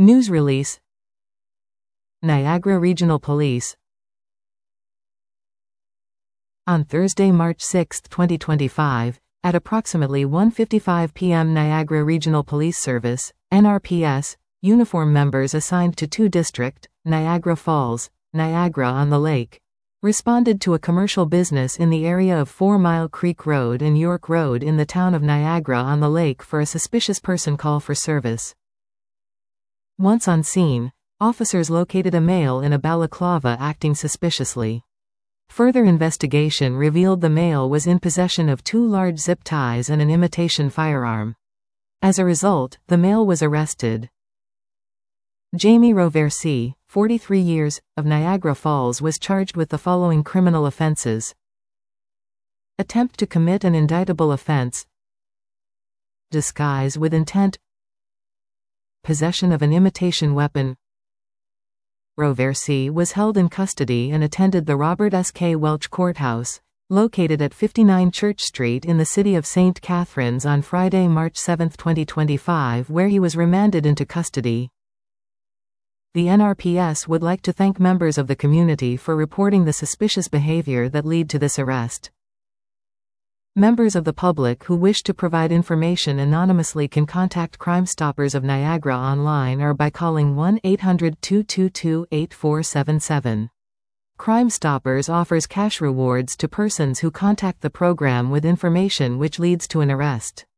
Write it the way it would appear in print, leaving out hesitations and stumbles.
News release. Niagara Regional Police. On Thursday, March 6, 2025, at approximately 1:55 p.m. Niagara Regional Police Service, NRPS, uniform members assigned to 2 District, Niagara Falls, Niagara-on-the-Lake, responded to a commercial business in the area of 4 Mile Creek Road and York Road in the town of Niagara-on-the-Lake for a suspicious person call for service. Once on scene, officers located a male in a balaclava acting suspiciously. Further investigation revealed the male was in possession of 2 large zip ties and an imitation firearm. As a result, the male was arrested. Jamie Roversi, 43 years, of Niagara Falls was charged with the following criminal offenses: attempt to commit an indictable offense, disguise with intent, possession of an imitation weapon. Roversi was held in custody and attended the Robert S. K. Welch Courthouse, located at 59 Church Street in the city of St. Catharines on Friday, March 7, 2025, where he was remanded into custody. The NRPS would like to thank members of the community for reporting the suspicious behavior that led to this arrest. Members of the public who wish to provide information anonymously can contact Crime Stoppers of Niagara online or by calling 1-800-222-8477. Crime Stoppers offers cash rewards to persons who contact the program with information which leads to an arrest.